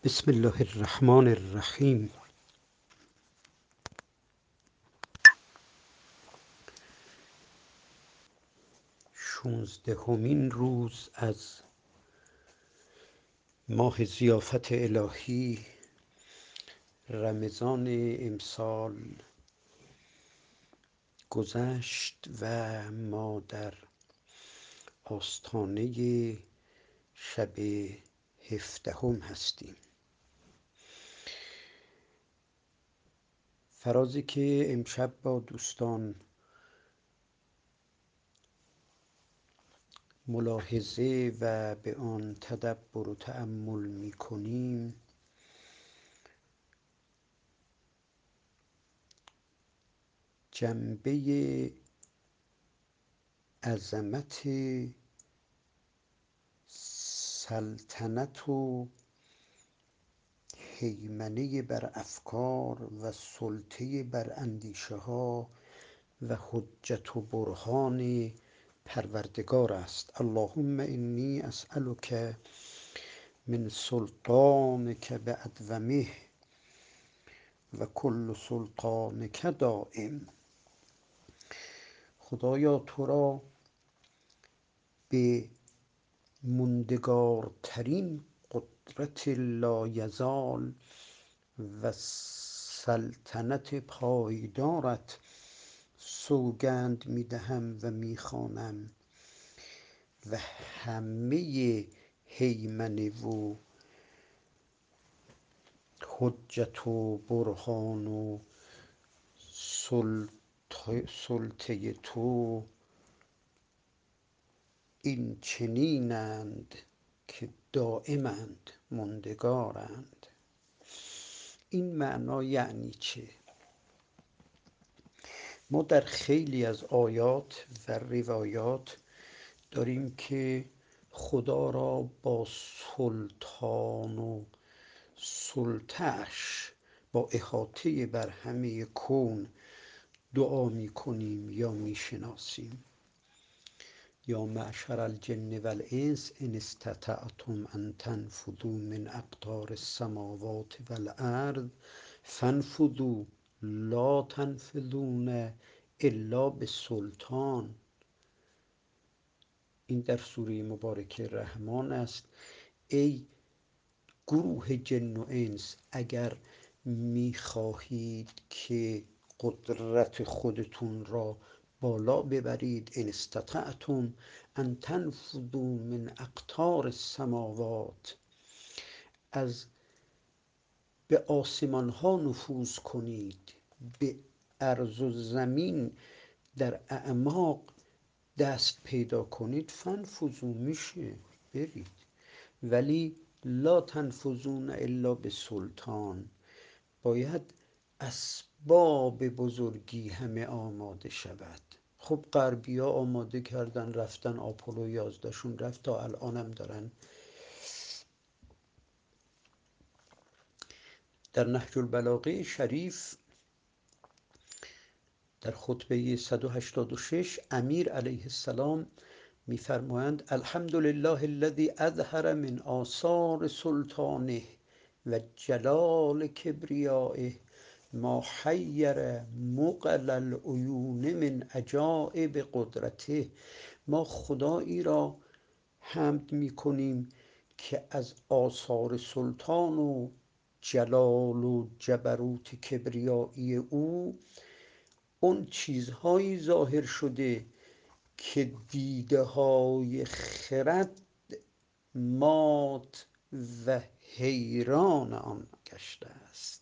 بسم الله الرحمن الرحیم. 16مین روز از ماه ضیافت الهی رمضان امسال گذشت و ما در آستانه شب 17 هستیم. فرازی که امشب با دوستان ملاحظه و به آن تدبر و تأمل می کنیم جنبه عظمت سلطنت و هیمنه بر افکار و سلطه بر اندیشه ها و حجت و برهان پروردگار است. اللهم انی اسألک من سلطانک بأدومه و کل سلطانک دائم. خدایا تو را به مندگارترین قدرت لایزال و سلطنت پایدارت سوگند میدهم و میخوانم و همه هیمنه و حجت و برهان و سلطه تو این چنینند که دائمند، ماندگارند. این معنا یعنی چه؟ ما در خیلی از آیات و روایات داریم که خدا را با سلطان و سلطه‌اش، با احاطه بر همه کون دعا می کنیم یا می شناسیم. یا معشر الجن والانس ان استطعتم ان تنفذوا من اقطار السماوات والارض فانفذوا لا تنفذون الا بسلطان. این در سوره مبارکه رحمان است. ای گروه جن و انس، اگر میخواهید که قدرت خودتون را بالا ببرید، ان استطعتم ان تنفذوا من اقطار السماوات، به آسمان ها نفوذ کنید، به ارض و زمین در اعماق دست پیدا کنید، فنفذوا، میشه برید، ولی لا تنفذون الا بسلطان، باید اسباب بزرگی همه آماده شود. خب غربی ها آماده کردن، رفتن، آپولو 11 شون رفت، تا الانم دارن. در نهج البلاغه شریف در خطبه 186 امیر علیه السلام میفرمایند الحمدلله الذی اظهر من آثار سلطانه و جلال کبریائه ما حیر مقل العیون من عجائب قدرته. ما خدایی را حمد میکنیم که از آثار سلطان و جلال و جبروت کبریایی او اون چیزهایی ظاهر شده که دیده های خرد مات و حیران آن گشته است.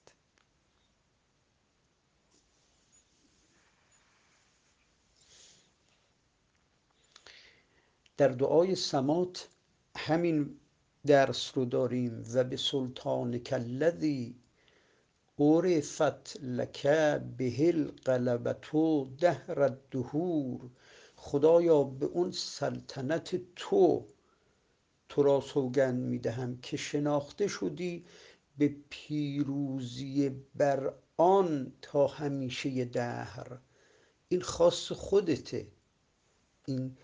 در دعای سمات همین درس رو داریم و به سلطانک الذی عرفت لک به الغلبة دهر الدهور. خدایا به اون سلطنت تو را سوگند میدهم که شناخته شدی به پیروزی بر آن تا همیشه دهر. این خاص خودته، این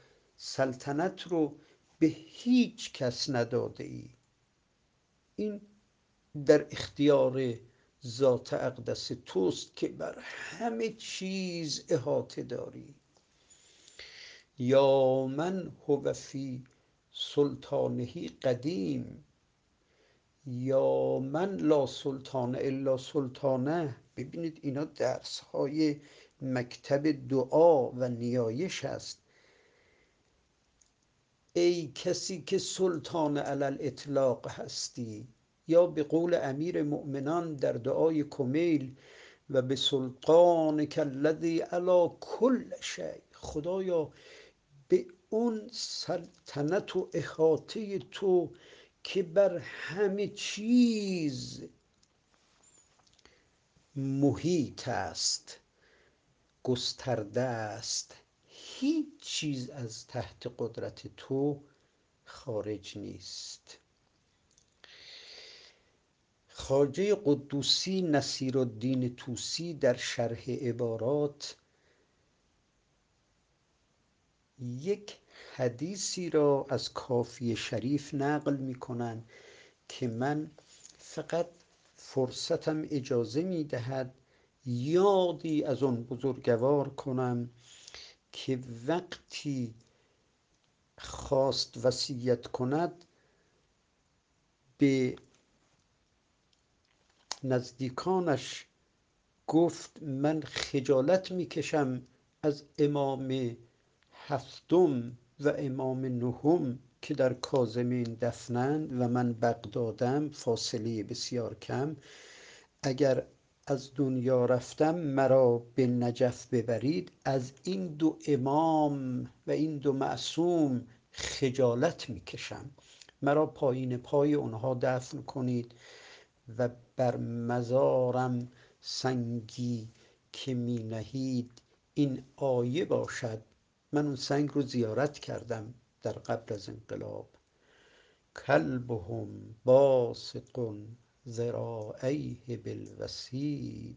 سلطنت رو به هیچ کس نداده ای. این در اختیار ذات اقدس توست که بر همه چیز احاطه داری. یا من هو فی سلطانه قدیم، یا من لا سلطان الا سلطانه. ببینید اینا درس های مکتب دعا و نیایش است. ای کسی که سلطان علی الاطلاق هستی، یا به قول امیر مؤمنان در دعای کمیل و به سلطانک الذی علی کل شیء، خدایا به اون سلطنت و احاطه تو که بر همه چیز محیط است، گسترده است، هیچ چیز از تحت قدرت تو خارج نیست. خواجه قدوسی نصیرالدین طوسی در شرح عبارات یک حدیثی را از کافی شریف نقل می کنند که من فقط فرصتم اجازه می دهد یادی از آن بزرگوار کنم که وقتی خواست وصیت کند به نزدیکانش گفت من خجالت میکشم از امام هفتم و امام نهم که در کاظمین دفنند و من بغدادم، فاصله بسیار کم. اگر از دنیا رفتم مرا به نجف ببرید، از این دو امام و این دو معصوم خجالت میکشم. مرا پایین پای اونها دفن کنید و بر مزارم سنگی که می نهید این آیه باشد. من اون سنگ رو زیارت کردم در قبل از انقلاب. کلبهم باسق ذراعیه بالوسید.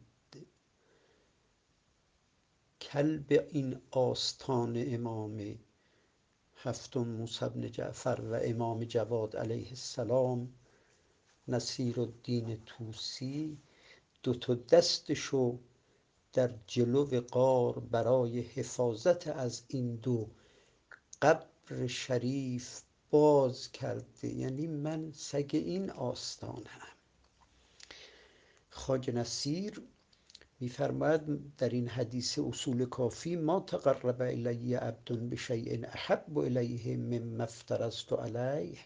کلب این آستان امام هفتم موسی بن جعفر و امام جواد علیه السلام، نصیرالدین طوسی، دوتا دستشو در جلو غار برای حفاظت از این دو قبر شریف باز کرده. یعنی من سگ این آستانم. خواجه نصیر میفرماید در این حدیث اصول کافی: ما تقرب الی عبد بشیء احب الیه مما افترضت علیه.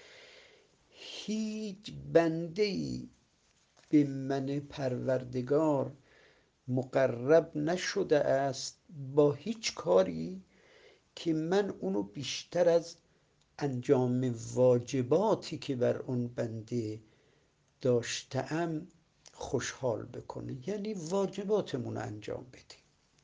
هیچ بنده ای به من پروردگار مقرب نشده است با هیچ کاری که من اونو بیشتر از انجام واجباتی که بر اون بنده داشتم خوشحال بکنه. یعنی واجباتمون رو انجام بدیم.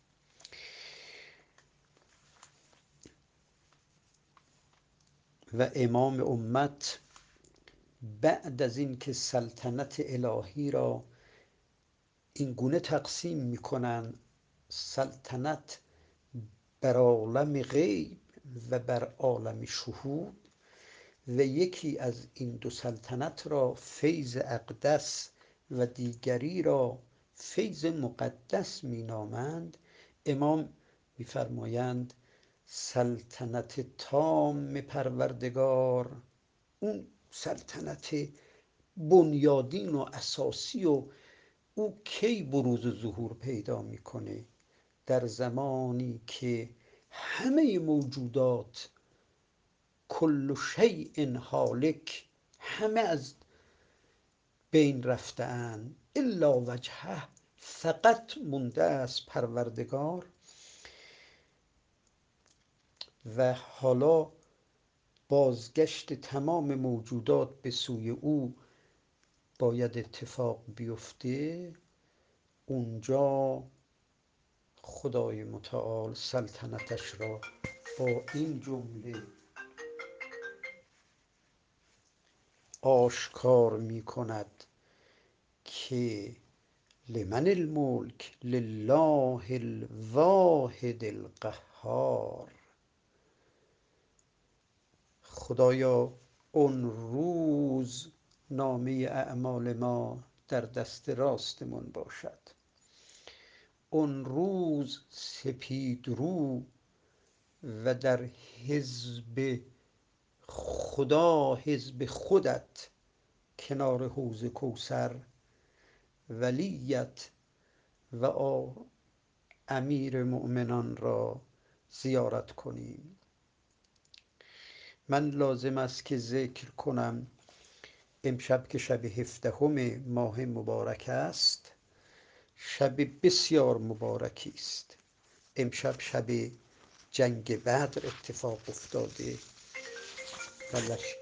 و امام امت بعد از این که سلطنت الهی را این گونه تقسیم میکنن: سلطنت بر عالم غیب و بر عالم شهود، و یکی از این دو سلطنت را فیض اقدس و دیگری را فیض مقدس مینامند. امام میفرمایند سلطنت تام پروردگار، اون سلطنت بنیادین و اساسی، و او کی بروز و ظهور پیدا میکنه؟ در زمانی که همه موجودات، کل شیء هالک، همه از بین رفته‌اند الا وجهه، فقط مونده است پروردگار. و حالا بازگشت تمام موجودات به سوی او باید اتفاق بیفته. اونجا خدای متعال سلطنتش را با این جمله آشکار می کند که لمن الملک لله الواحد القهار. خدایا اون روز نامه اعمال ما در دست راستمون باشد. اون روز سپید رو و در حزب خدا، حزب خودت، کنار حوض کوثر ولیت و امیر مؤمنان را زیارت کنیم. من لازم است که ذکر کنم امشب که شب 17 ماه مبارک است، شب بسیار مبارکی است. امشب شب جنگ بدر اتفاق افتاده و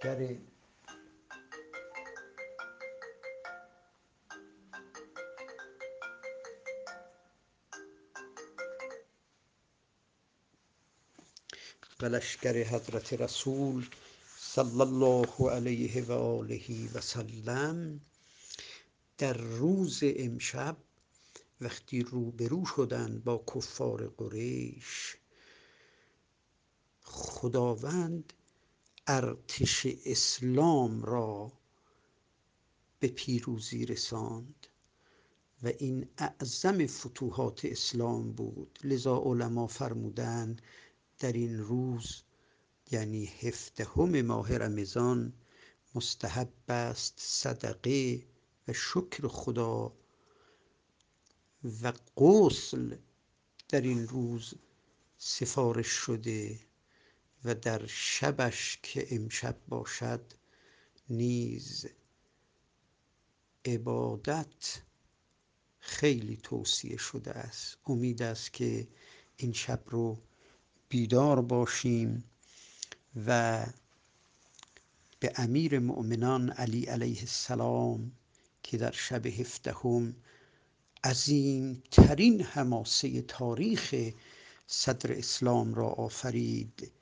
لشکر حضرت رسول صلی الله علیه و آله و سلم در روز امشب وقتی روبرو شدند با کفار قریش، خداوند ارتش اسلام را به پیروزی رساند و این اعظم فتوحات اسلام بود. لذا علما فرمودند در این روز، یعنی 17 ماه رمضان، مستحب است صدقه و شکر خدا و غسل در این روز سفارش شده و در شبش که امشب باشد نیز عبادت خیلی توصیه شده است. امید است که این شب رو بیدار باشیم و به امیر مؤمنان علی علیه السلام که در شب 17 عظیم ترین حماسه تاریخ صدر اسلام را آفرید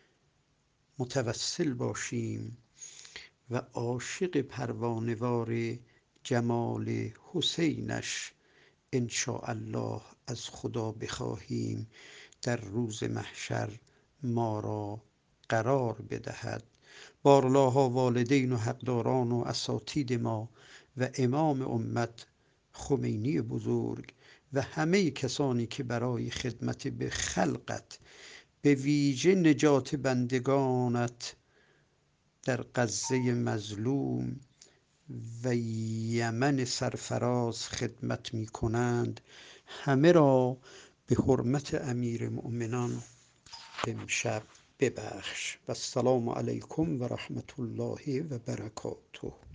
متوسل باشیم و عاشق پروانه‌وار جمال حسینش انشاءالله از خدا بخواهیم در روز محشر ما را قرار بدهد. بارلاها والدین و حقداران و اساتید ما و امام امت خمینی بزرگ و همه کسانی که برای خدمت به خلقت، به ویژه نجات بندگانت در غزه مظلوم و یمن سرفراز خدمت می کنند، همه را به حرمت امیر مؤمنان امشب ببخش. و السلام علیکم و رحمت الله و برکاته.